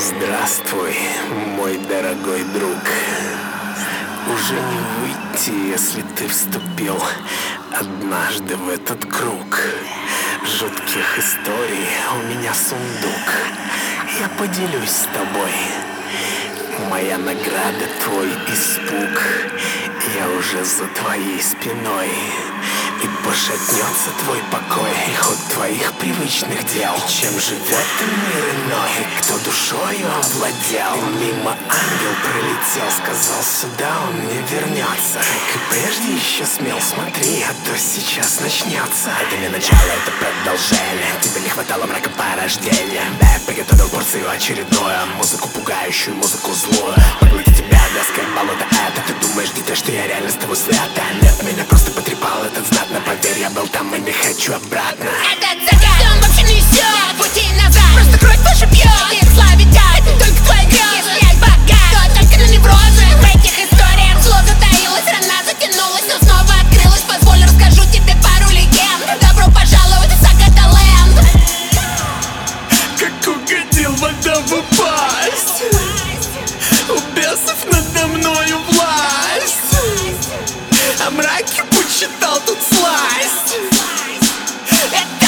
Здравствуй, мой дорогой друг. Уже не выйти, если ты вступил однажды в этот круг жутких историй. У меня сундук, я поделюсь с тобой. Моя награда — твой испуг. Я уже за твоей спиной, и пошатнется твой покой, и ход твоих привычных дел. И чем живет мир иной, кто душою овладел. И мимо ангел пролетел, сказал, сюда он не вернется. Как и прежде еще смел, смотри, а то сейчас начнется. Это не начало, это продолжение. Тебе не хватало мрака порождения. Да, я приготовил порцию очередную, музыку пугающую, музыку злую. Поглотить тебя вязкое болото, это ты думаешь, дитя, что я реально с тобой свято? Нет, меня просто потрепал этот знатно. Поверь, я был там и не хочу обратно. Этот закат, он вообще несет пути назад. Просто кровь ваша пьет, их славитят. Это только твои грезы, я богат. То только на неврозы. В этих историях зло затаилось, рана затянулась, но снова открылась. Позволь, расскажу тебе пару легенд. Добро пожаловать в Сагаталенд. Как угодил в адову пасть, у бесов надо мною власть, а мраки почитал тут сласть.